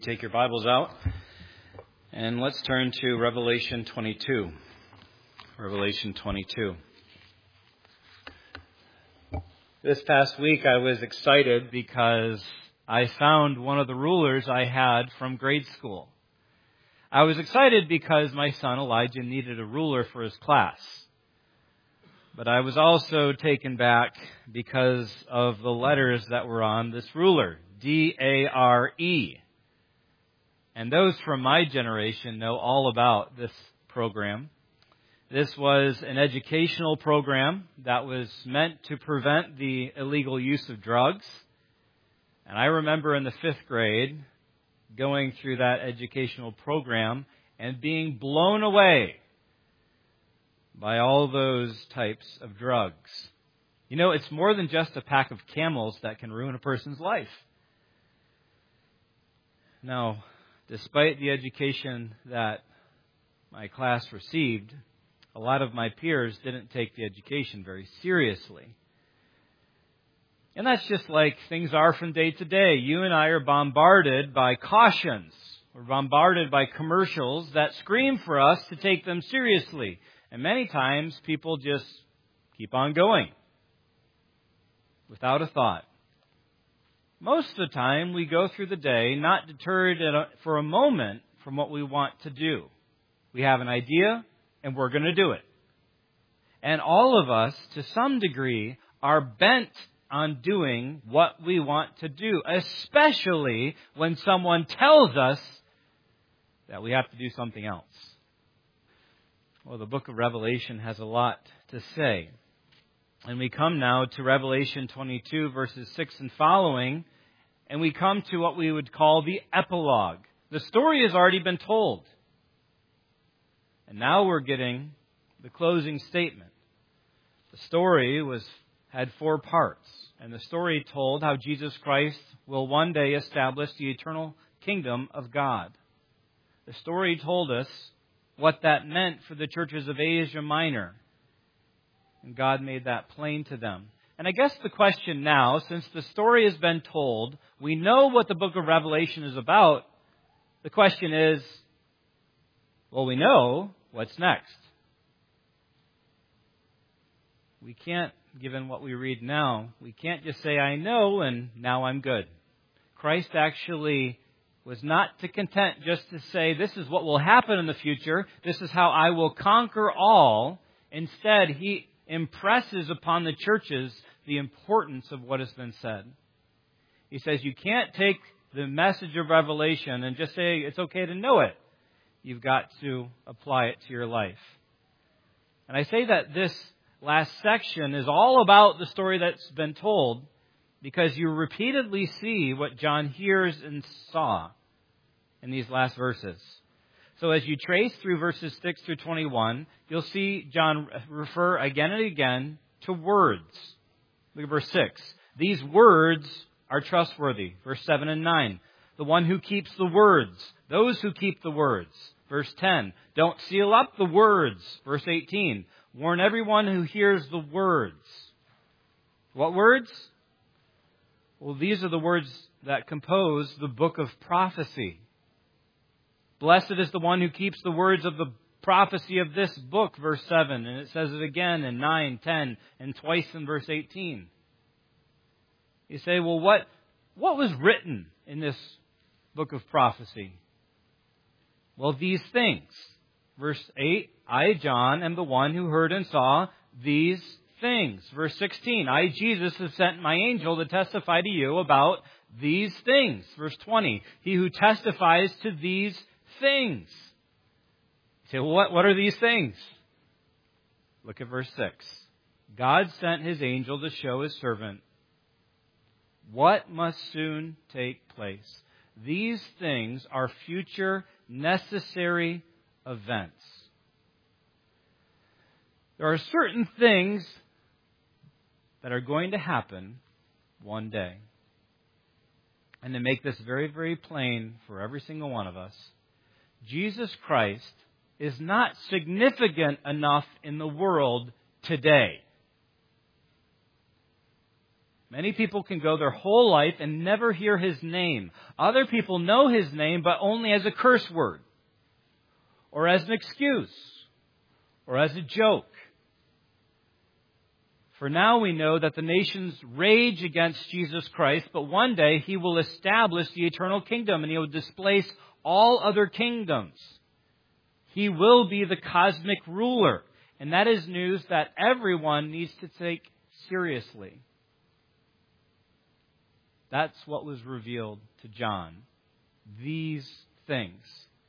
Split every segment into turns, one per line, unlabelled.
Take your Bibles out and let's turn to Revelation 22. Revelation 22. This past week I was excited because I found one of the rulers I had from grade school. I was excited because my son Elijah needed a ruler for his class. But I was also taken back because of the letters that were on this ruler, D-A-R-E. And those from my generation know all about this program. This was an educational program that was meant to prevent the illegal use of drugs. And I remember in the 5th grade going through that educational program and being blown away by all those types of drugs. You know, it's more than just a pack of Camels that can ruin a person's life. Now, despite the education that my class received, a lot of my peers didn't take the education very seriously. And that's just like things are from day to day. You and I are bombarded by cautions. We're bombarded by commercials that scream for us to take them seriously. And many times people just keep on going without a thought. Most of the time, we go through the day not deterred for a moment from what we want to do. We have an idea, and we're going to do it. And all of us, to some degree, are bent on doing what we want to do, especially when someone tells us that we have to do something else. Well, the book of Revelation has a lot to say. And we come now to Revelation 22, verses 6 and following, and we come to what we would call the epilogue. The story has already been told. And now we're getting the closing statement. The story had 4 parts. And the story told how Jesus Christ will one day establish the eternal kingdom of God. The story told us what that meant for the churches of Asia Minor. And God made that plain to them. And I guess the question now, since the story has been told, we know what the book of Revelation is about. The question is, well, we know what's next. We can't, given what we read now, we can't just say, I know, and now I'm good. Christ actually was not to content just to say, this is what will happen in the future. This is how I will conquer all. Instead, He impresses upon the churches the importance of what has been said. He says you can't take the message of Revelation and just say it's okay to know it. You've got to apply it to your life. And I say that this last section is all about the story that's been told because you repeatedly see what John hears and saw in these last verses. So as you trace through verses 6 through 21, you'll see John refer again and again to words. Look at verse 6. These words are trustworthy. Verse 7 and 9. The one who keeps the words. Those who keep the words. Verse 10. Don't seal up the words. Verse 18. Warn everyone who hears the words. What words? Well, these are the words that compose the book of prophecy. Blessed is the one who keeps the words of the prophecy of this book, verse 7. And it says it again in 9, 10, and twice in verse 18. You say, well, what was written in this book of prophecy? Well, these things. Verse 8, I, John, am the one who heard and saw these things. Verse 16, I, Jesus, have sent my angel to testify to you about these things. Verse 20, he who testifies to these things. You say, well, what are these things? Look at verse 6. God sent His angel to show His servant what must soon take place. These things are future necessary events. There are certain things that are going to happen one day. And to make this very, very plain for every single one of us, Jesus Christ is not significant enough in the world today. Many people can go their whole life and never hear His name. Other people know His name, but only as a curse word, or as an excuse, or as a joke. For now we know that the nations rage against Jesus Christ, but one day He will establish the eternal kingdom and He will displace all other kingdoms. He will be the cosmic ruler. And that is news that everyone needs to take seriously. That's what was revealed to John. These things.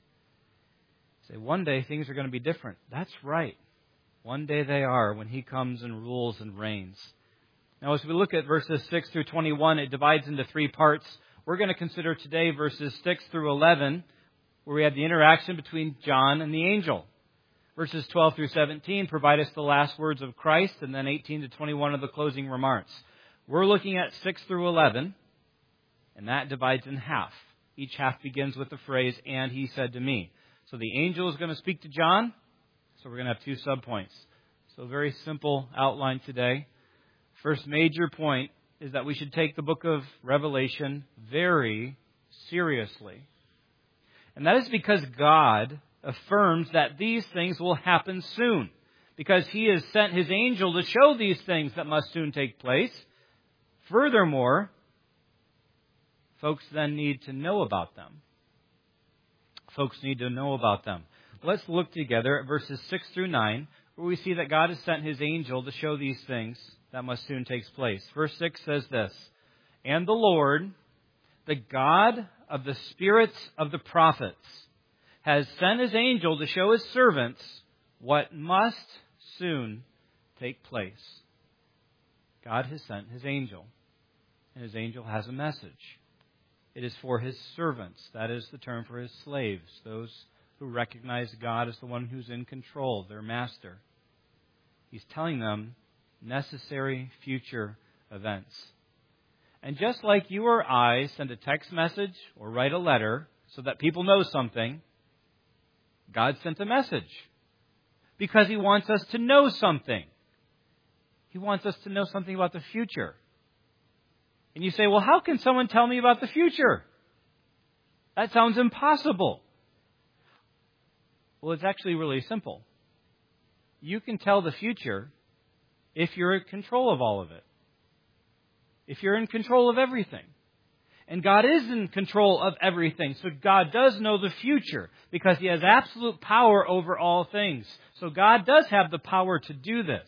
Say, one day things are going to be different. That's right. One day they are when He comes and rules and reigns. Now as we look at verses 6 through 21, it divides into three parts. We're going to consider today verses 6 through 11, where we have the interaction between John and the angel. Verses 12 through 17 provide us the last words of Christ, and then 18 to 21 are the closing remarks. We're looking at 6 through 11, and that divides in half. Each half begins with the phrase, "And He said to me." So the angel is going to speak to John, so we're going to have two subpoints. So a very simple outline today. First major point is that we should take the book of Revelation very seriously. And that is because God affirms that these things will happen soon. Because He has sent His angel to show these things that must soon take place. Furthermore, folks then need to know about them. Folks need to know about them. Let's look together at verses 6 through 9, where we see that God has sent His angel to show these things that must soon take place. Verse 6 says this, "And the Lord, the God of the spirits of the prophets, has sent His angel to show His servants what must soon take place." God has sent His angel, and His angel has a message. It is for His servants. That is the term for His slaves, those who recognize God as the one who's in control, their master. He's telling them necessary future events. And just like you or I send a text message or write a letter so that people know something, God sent a message because He wants us to know something. He wants us to know something about the future. And you say, well, how can someone tell me about the future? That sounds impossible. Well, it's actually really simple. You can tell the future if you're in control of all of it. If you're in control of everything. And God is in control of everything. So God does know the future because He has absolute power over all things. So God does have the power to do this.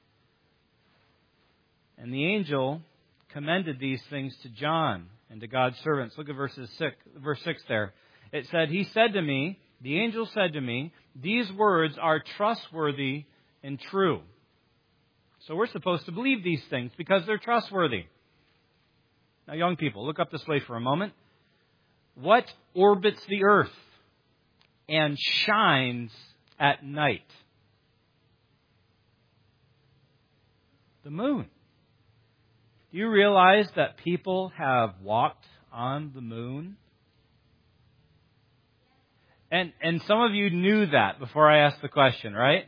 And the angel commended these things to John and to God's servants. Look at verse 6 there. It said, "He said to me," the angel said to me, "these words are trustworthy and true." So we're supposed to believe these things because they're trustworthy. Now, young people, look up this way for a moment. What orbits the earth and shines at night? The moon. Do you realize that people have walked on the moon? And some of you knew that before I asked the question, right?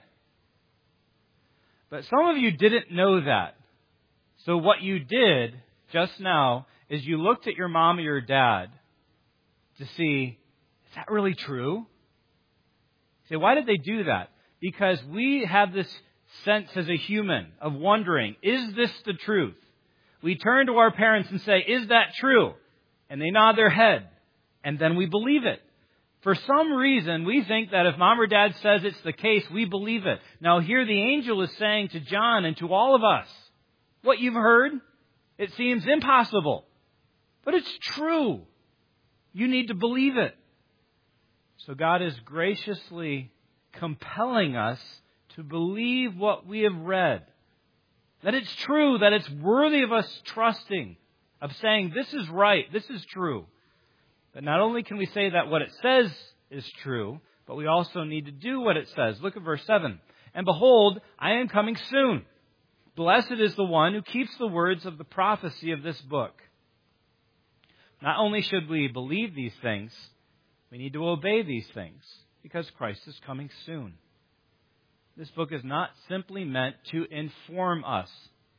But some of you didn't know that. So what you did just now is you looked at your mom or your dad to see, is that really true? You say, why did they do that? Because we have this sense as a human of wondering, is this the truth? We turn to our parents and say, is that true? And they nod their head. And then we believe it. For some reason, we think that if mom or dad says it's the case, we believe it. Now here the angel is saying to John and to all of us, what you've heard, it seems impossible. But it's true. You need to believe it. So God is graciously compelling us to believe what we have read. That it's true, that it's worthy of us trusting, of saying, this is right, this is true. But not only can we say that what it says is true, but we also need to do what it says. Look at verse 7. "And behold, I am coming soon. Blessed is the one who keeps the words of the prophecy of this book." Not only should we believe these things, we need to obey these things, because Christ is coming soon. This book is not simply meant to inform us.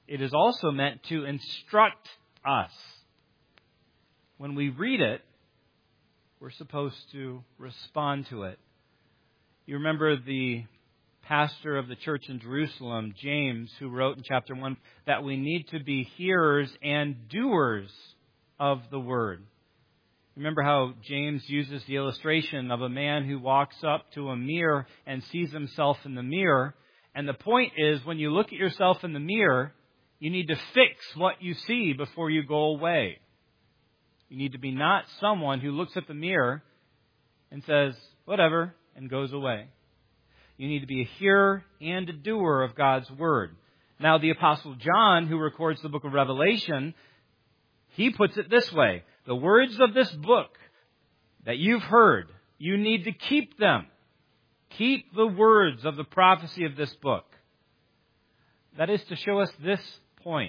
it is also meant to instruct us. When we read it, we're supposed to respond to it. You remember the pastor of the church in Jerusalem, James, who wrote in chapter 1 that we need to be hearers and doers of the word. Remember how James uses the illustration of a man who walks up to a mirror and sees himself in the mirror. And the point is, when you look at yourself in the mirror, you need to fix what you see before you go away. You need to be not someone who looks at the mirror and says, whatever, and goes away. You need to be a hearer and a doer of God's word. Now, the Apostle John, who records the book of Revelation, he puts it this way. The words of this book that you've heard, you need to keep them. Keep the words of the prophecy of this book. That is to show us this point.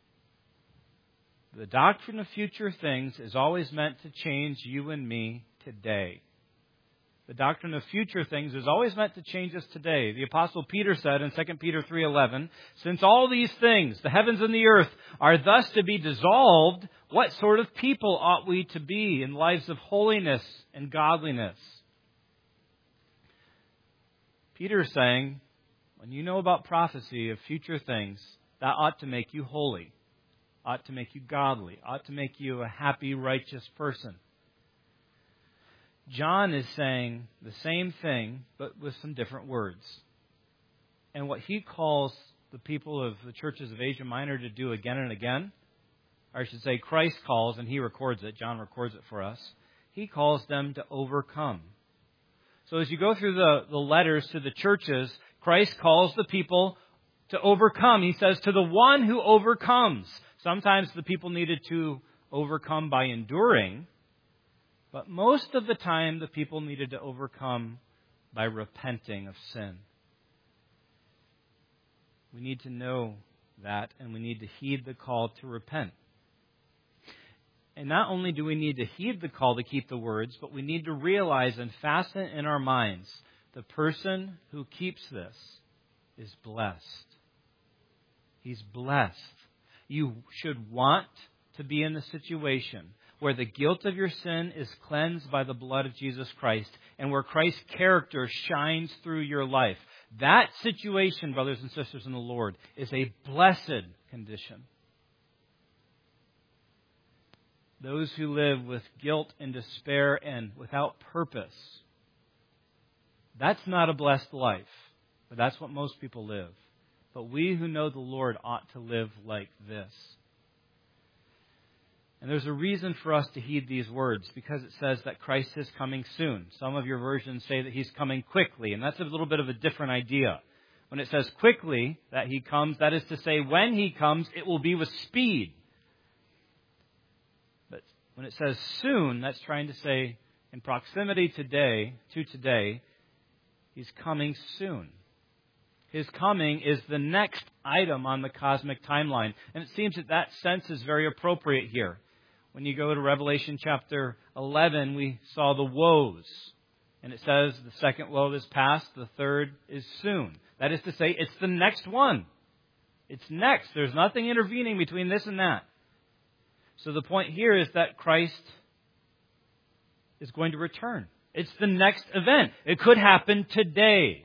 The doctrine of future things is always meant to change you and me today. The doctrine of future things is always meant to change us today. The Apostle Peter said in 2 Peter 3:11, since all these things, the heavens and the earth, are thus to be dissolved, what sort of people ought we to be in lives of holiness and godliness? Peter is saying, when you know about prophecy of future things, that ought to make you holy, ought to make you godly, ought to make you a happy, righteous person. John is saying the same thing, but with some different words. And what he calls the people of the churches of Asia Minor to do again and again, or I should say Christ calls, and he records it, John records it for us, he calls them to overcome. So as you go through the letters to the churches, Christ calls the people to overcome. He says, to the one who overcomes. Sometimes the people needed to overcome by enduring, but most of the time, the people needed to overcome by repenting of sin. We need to know that, and we need to heed the call to repent. And not only do we need to heed the call to keep the words, but we need to realize and fasten in our minds the person who keeps this is blessed. He's blessed. You should want to be in the situation where the guilt of your sin is cleansed by the blood of Jesus Christ, and where Christ's character shines through your life. That situation, brothers and sisters in the Lord, is a blessed condition. Those who live with guilt and despair and without purpose, that's not a blessed life, but that's what most people live. But we who know the Lord ought to live like this. And there's a reason for us to heed these words, because it says that Christ is coming soon. Some of your versions say that He's coming quickly, and that's a little bit of a different idea. When it says quickly that He comes, that is to say when He comes, it will be with speed. But when it says soon, that's trying to say in proximity to today, He's coming soon. His coming is the next item on the cosmic timeline. And it seems that sense is very appropriate here. When you go to Revelation chapter 11, we saw the woes. And it says the second woe is past, the third is soon. That is to say, it's the next one. It's next. There's nothing intervening between this and that. So the point here is that Christ is going to return. It's the next event. It could happen today.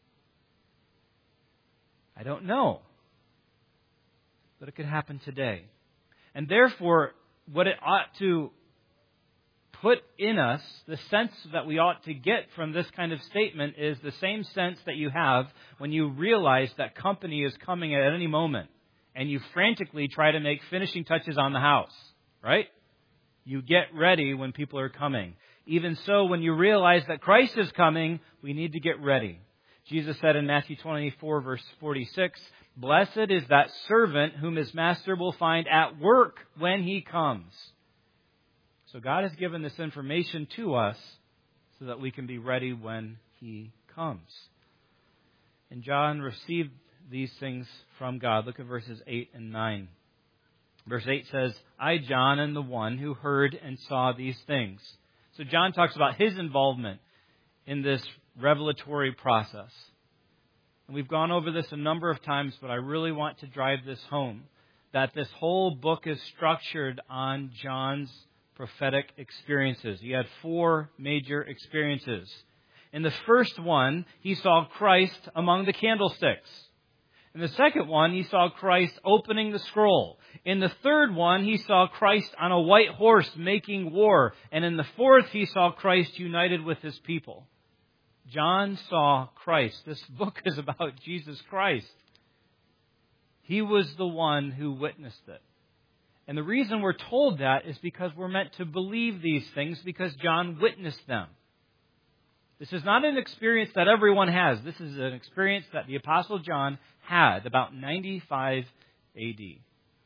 I don't know. But it could happen today. And therefore, what it ought to put in us, the sense that we ought to get from this kind of statement is the same sense that you have when you realize that company is coming at any moment and you frantically try to make finishing touches on the house, right? You get ready when people are coming. Even so, when you realize that Christ is coming, we need to get ready. Jesus said in Matthew 24, verse 46, blessed is that servant whom his master will find at work when he comes. So God has given this information to us so that we can be ready when he comes. And John received these things from God. Look at verses 8 and 9. Verse 8 says, I, John, am the one who heard and saw these things. So John talks about his involvement in this revelatory process. And we've gone over this a number of times, but I really want to drive this home, that this whole book is structured on John's prophetic experiences. He had 4 major experiences. In the first one, he saw Christ among the candlesticks. In the second one, he saw Christ opening the scroll. In the third one, he saw Christ on a white horse making war. And in the fourth, he saw Christ united with his people. John saw Christ. This book is about Jesus Christ. He was the one who witnessed it. And the reason we're told that is because we're meant to believe these things because John witnessed them. This is not an experience that everyone has. This is an experience that the Apostle John had about 95 A.D.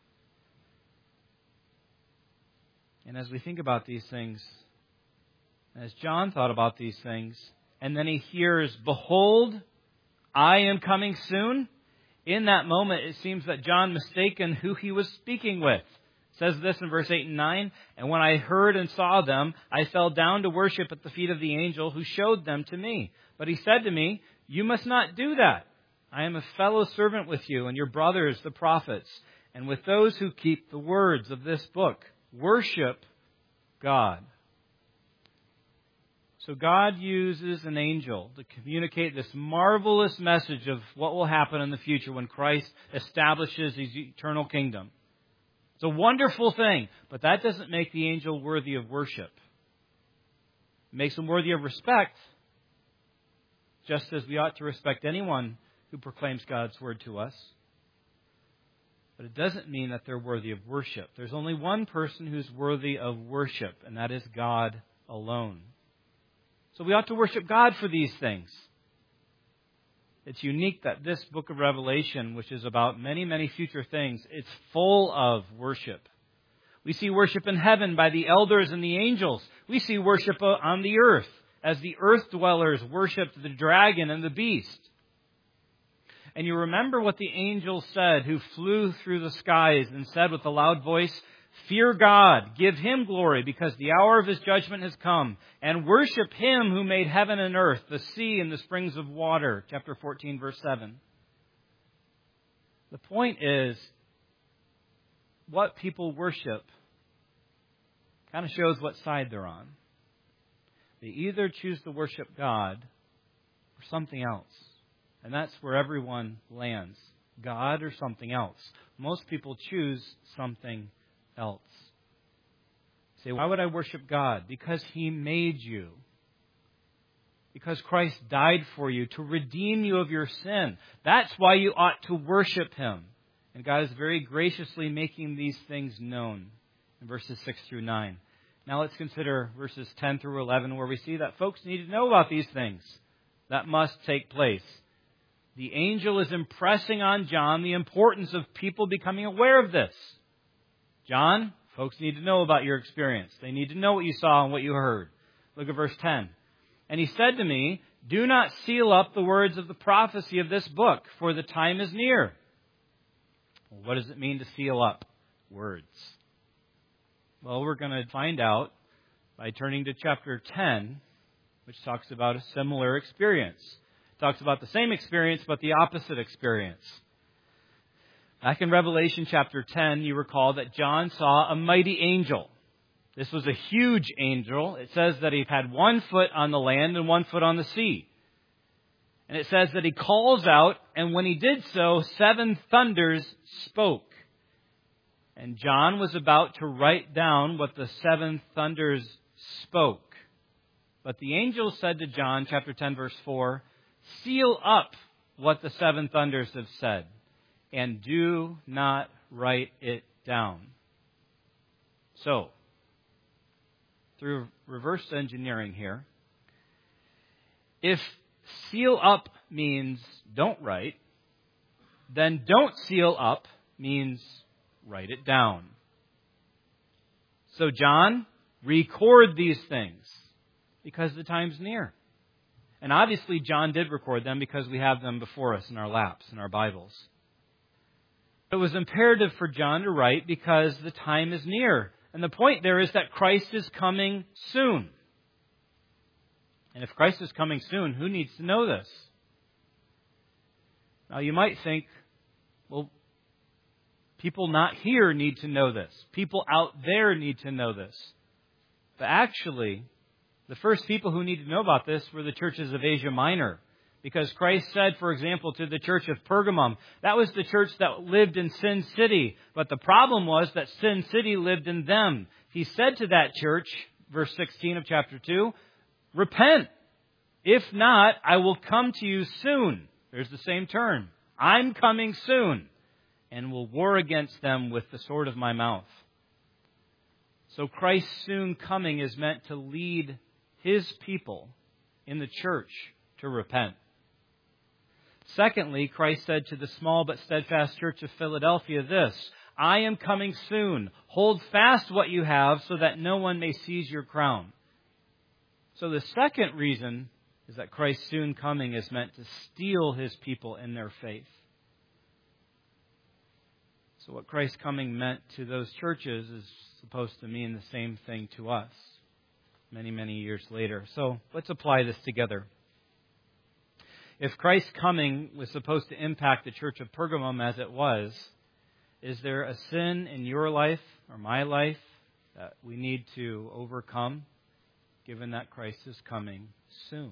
And as we think about these things, as John thought about these things, and then he hears, "Behold, I am coming soon," in that moment it seems that John mistaken who he was speaking with. It says this in verse 8 and 9, "And when I heard and saw them, I fell down to worship at the feet of the angel who showed them to me. But he said to me, 'You must not do that. I am a fellow servant with you and your brothers, the prophets, and with those who keep the words of this book. Worship God.'" So God uses an angel to communicate this marvelous message of what will happen in the future when Christ establishes his eternal kingdom. It's a wonderful thing, but that doesn't make the angel worthy of worship. It makes him worthy of respect, just as we ought to respect anyone who proclaims God's word to us. But it doesn't mean that they're worthy of worship. There's only one person who's worthy of worship, and that is God alone. So we ought to worship God for these things. It's unique that this book of Revelation, which is about many, many future things, it's full of worship. We see worship in heaven by the elders and the angels. We see worship on the earth as the earth dwellers worshiped the dragon and the beast. And you remember what the angel said who flew through the skies and said with a loud voice, "Fear God, give him glory, because the hour of his judgment has come, and worship him who made heaven and earth, the sea and the springs of water." Chapter 14, verse 7. The point is, what people worship kind of shows what side they're on. They either choose to worship God or something else. And that's where everyone lands. God or something else. Most people choose something else. Say, why would I worship God? Because He made you. Because Christ died for you to redeem you of your sin. That's why you ought to worship Him. And God is very graciously making these things known in verses 6 through 9. Now let's consider verses 10 through 11, where we see that folks need to know about these things that must take place. The angel is impressing on John the importance of people becoming aware of this. John, folks need to know about your experience. They need to know what you saw and what you heard. Look at verse 10. "And he said to me, 'Do not seal up the words of the prophecy of this book, for the time is near.'" Well, what does it mean to seal up words? Well, we're going to find out by turning to chapter 10, which talks about a similar experience. It talks about the same experience, but the opposite experience. Back in Revelation chapter 10, you recall that John saw a mighty angel. This was a huge angel. It says that he had 1 foot on the land and 1 foot on the sea. And it says that he calls out, and when he did so, 7 thunders spoke. And John was about to write down what the 7 thunders spoke. But the angel said to John, chapter 10, verse 4, "Seal up what the 7 thunders have said, and do not write it down." So, through reverse engineering here, if seal up means don't write, then don't seal up means write it down. So John, record these things because the time's near. And obviously John did record them because we have them before us in our laps, in our Bibles. It was imperative for John to write because the time is near. And the point there is that Christ is coming soon. And if Christ is coming soon, who needs to know this? Now you might think, well, people not here need to know this. People out there need to know this. But actually, the first people who need to know about this were the churches of Asia Minor. Because Christ said, for example, to the church of Pergamum, that was the church that lived in Sin City. But the problem was that Sin City lived in them. He said to that church, verse 16 of chapter 2, repent. If not, I will come to you soon. There's the same term. I'm coming soon, and will war against them with the sword of my mouth. So Christ's soon coming is meant to lead His people in the church to repent. Secondly, Christ said to the small but steadfast church of Philadelphia this, I am coming soon. Hold fast what you have so that no one may seize your crown. So the second reason is that Christ's soon coming is meant to steel His people in their faith. So what Christ's coming meant to those churches is supposed to mean the same thing to us many, many years later. So let's apply this together. If Christ's coming was supposed to impact the church of Pergamum as it was, is there a sin in your life or my life that we need to overcome, given that Christ is coming soon?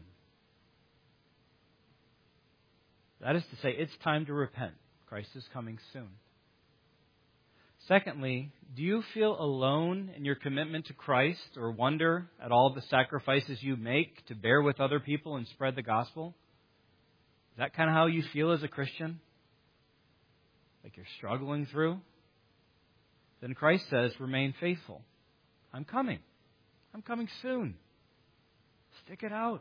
That is to say, it's time to repent. Christ is coming soon. Secondly, do you feel alone in your commitment to Christ or wonder at all the sacrifices you make to bear with other people and spread the gospel? Is that kind of how you feel as a Christian? Like you're struggling through? Then Christ says, remain faithful. I'm coming. I'm coming soon. Stick it out.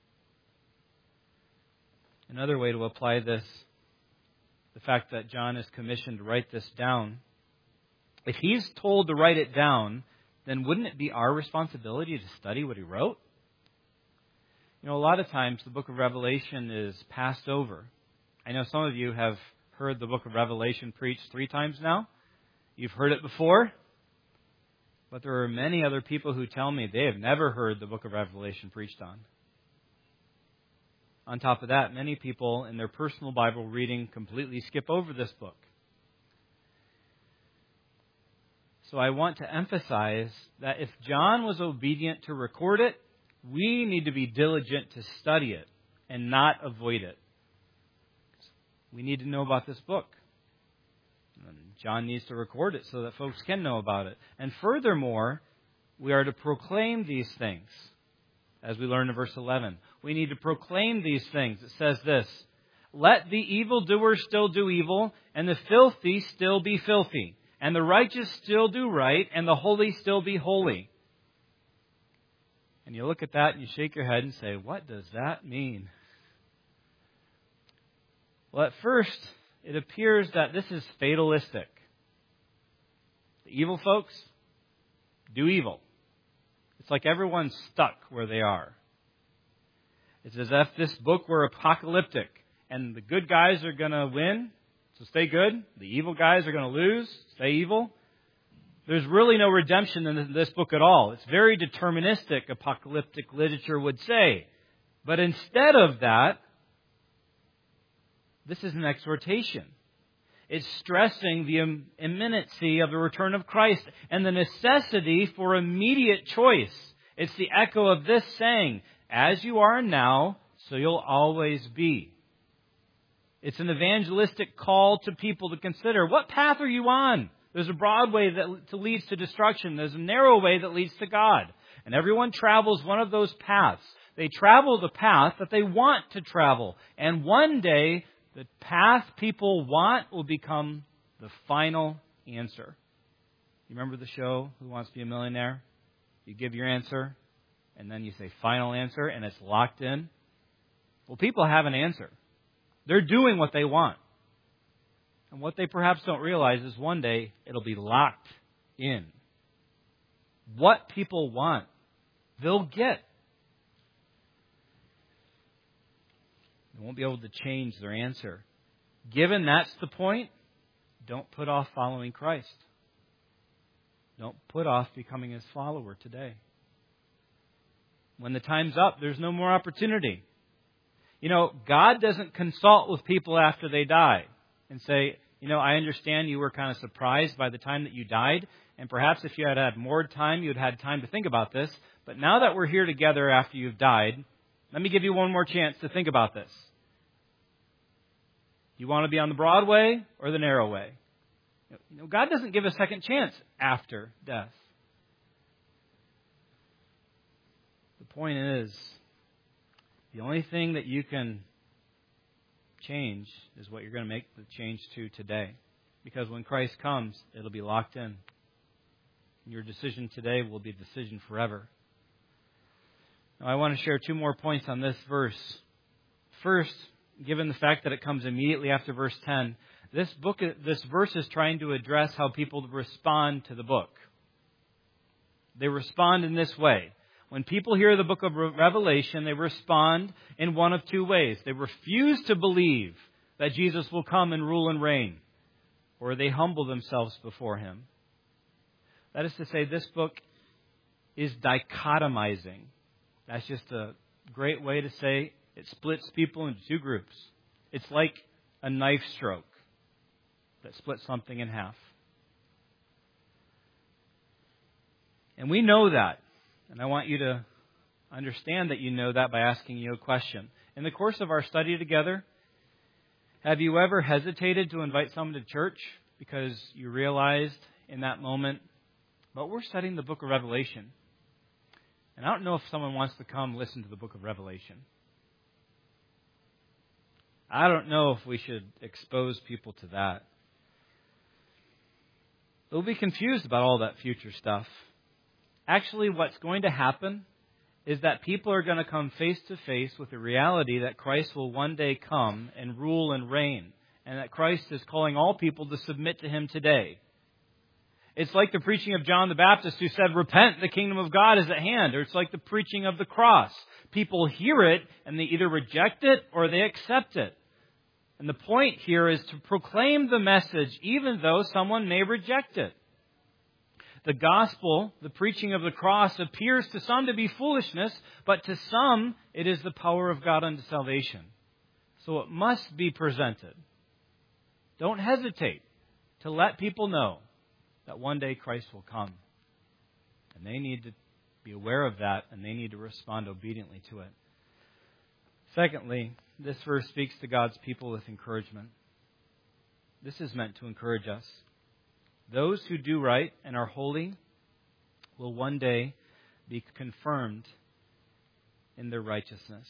Another way to apply this, the fact that John is commissioned to write this down. If he's told to write it down, then wouldn't it be our responsibility to study what he wrote? You know, a lot of times the book of Revelation is passed over. I know some of you have heard the book of Revelation preached 3 times now. You've heard it before. But there are many other people who tell me they have never heard the book of Revelation preached on. On top of that, many people in their personal Bible reading completely skip over this book. So I want to emphasize that if John was obedient to record it, we need to be diligent to study it and not avoid it. We need to know about this book. And John needs to record it so that folks can know about it. And furthermore, we are to proclaim these things, as we learn in verse 11. We need to proclaim these things. It says this, let the evildoer still do evil, and the filthy still be filthy, and the righteous still do right, and the holy still be holy. And you look at that and you shake your head and say, what does that mean? Well, at first, it appears that this is fatalistic. The evil folks do evil. It's like everyone's stuck where they are. It's as if this book were apocalyptic, and the good guys are going to win, so stay good. The evil guys are going to lose, stay evil. There's really no redemption in this book at all. It's very deterministic, apocalyptic literature would say. But instead of that, this is an exhortation. It's stressing the imminency of the return of Christ and the necessity for immediate choice. It's the echo of this saying, as you are now, so you'll always be. It's an evangelistic call to people to consider, what path are you on? There's a broad way that leads to destruction. There's a narrow way that leads to God. And everyone travels one of those paths. They travel the path that they want to travel. And one day, the path people want will become the final answer. You remember the show, Who Wants to Be a Millionaire? You give your answer, and then you say final answer, and it's locked in. Well, people have an answer. They're doing what they want. And what they perhaps don't realize is one day it'll be locked in. What people want, they'll get. They won't be able to change their answer. Given that's the point, don't put off following Christ. Don't put off becoming His follower today. When the time's up, there's no more opportunity. God doesn't consult with people after they die and say, I understand you were kind of surprised by the time that you died, and perhaps if you had had more time, you'd had time to think about this. But now that we're here together after you've died, let me give you one more chance to think about this. You want to be on the broad way or the narrow way? God doesn't give a second chance after death. The point is, the only thing that you can change is what you're going to make the change to today. Because when Christ comes, it'll be locked in. Your decision today will be a decision forever. Now, I want to share two more points on this verse. First, given the fact that it comes immediately after verse 10, this verse is trying to address how people respond to the book. They respond in this way. When people hear the book of Revelation, they respond in one of two ways. They refuse to believe that Jesus will come and rule and reign, or they humble themselves before Him. That is to say, this book is dichotomizing. That's just a great way to say it splits people into two groups. It's like a knife stroke that splits something in half. And we know that. And I want you to understand that you know that by asking you a question. In the course of our study together, have you ever hesitated to invite someone to church because you realized in that moment, but we're studying the book of Revelation. And I don't know if someone wants to come listen to the book of Revelation. I don't know if we should expose people to that. They'll be confused about all that future stuff. Actually, what's going to happen is that people are going to come face to face with the reality that Christ will one day come and rule and reign, and that Christ is calling all people to submit to Him today. It's like the preaching of John the Baptist who said, "Repent, the kingdom of God is at hand." Or it's like the preaching of the cross. People hear it and they either reject it or they accept it. And the point here is to proclaim the message even though someone may reject it. The gospel, the preaching of the cross, appears to some to be foolishness, but to some it is the power of God unto salvation. So it must be presented. Don't hesitate to let people know that one day Christ will come. And they need to be aware of that, and they need to respond obediently to it. Secondly, this verse speaks to God's people with encouragement. This is meant to encourage us. Those who do right and are holy will one day be confirmed in their righteousness.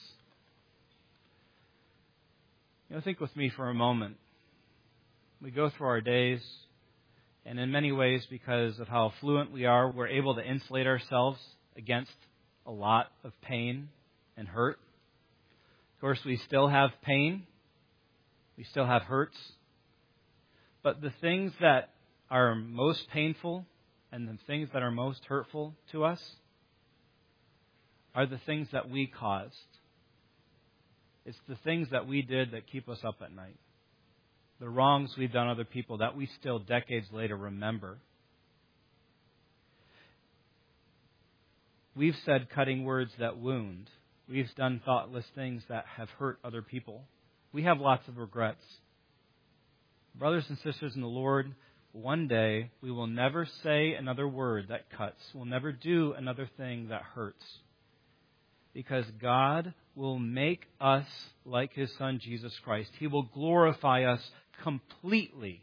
Think with me for a moment. We go through our days, and in many ways, because of how affluent we are, we're able to insulate ourselves against a lot of pain and hurt. Of course, we still have pain. We still have hurts. But the things that are most painful and the things that are most hurtful to us are the things that we caused. It's the things that we did that keep us up at night. The wrongs we've done other people that we still decades later remember. We've said cutting words that wound. We've done thoughtless things that have hurt other people. We have lots of regrets. Brothers and sisters in the Lord, one day we will never say another word that cuts. We'll never do another thing that hurts. Because God will make us like His Son, Jesus Christ. He will glorify us completely.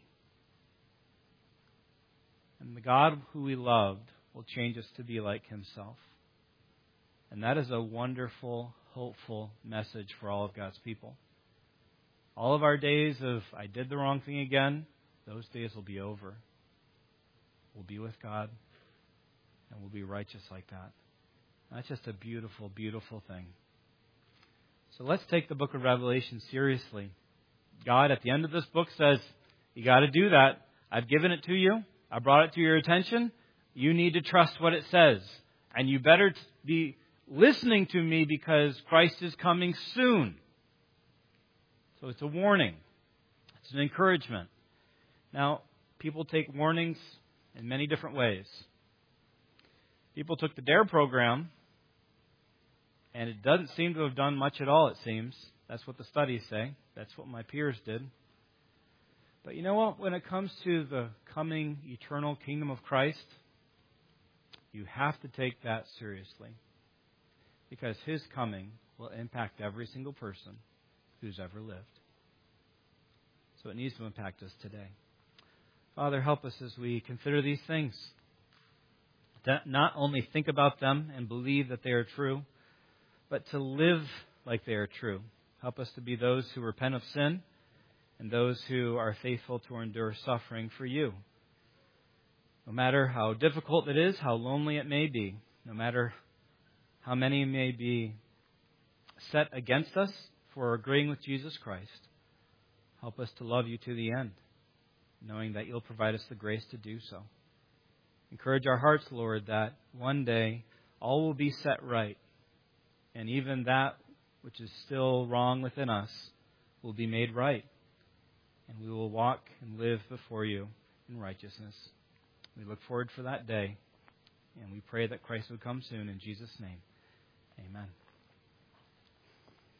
And the God who we loved will change us to be like Himself. And that is a wonderful, hopeful message for all of God's people. All of our days of, I did the wrong thing again, those days will be over. We'll be with God, and we'll be righteous like that. That's just a beautiful, beautiful thing. So let's take the book of Revelation seriously. God, at the end of this book, says, you got to do that. I've given it to you. I brought it to your attention. You need to trust what it says. And you better be listening to me because Christ is coming soon. So it's a warning. It's an encouragement. Now, people take warnings in many different ways. People took the DARE program, and it doesn't seem to have done much at all, it seems. That's what the studies say. That's what my peers did. But you know what? When it comes to the coming eternal kingdom of Christ, you have to take that seriously. Because His coming will impact every single person who's ever lived. So it needs to impact us today. Father, help us as we consider these things. To not only think about them and believe that they are true, but to live like they are true. Help us to be those who repent of sin and those who are faithful to endure suffering for You. No matter how difficult it is, how lonely it may be, no matter how many may be set against us for agreeing with Jesus Christ, help us to love You to the end, knowing that You'll provide us the grace to do so. Encourage our hearts, Lord, that one day all will be set right, and even that which is still wrong within us will be made right, and we will walk and live before You in righteousness. We look forward for that day, and we pray that Christ would come soon. In Jesus' name, amen.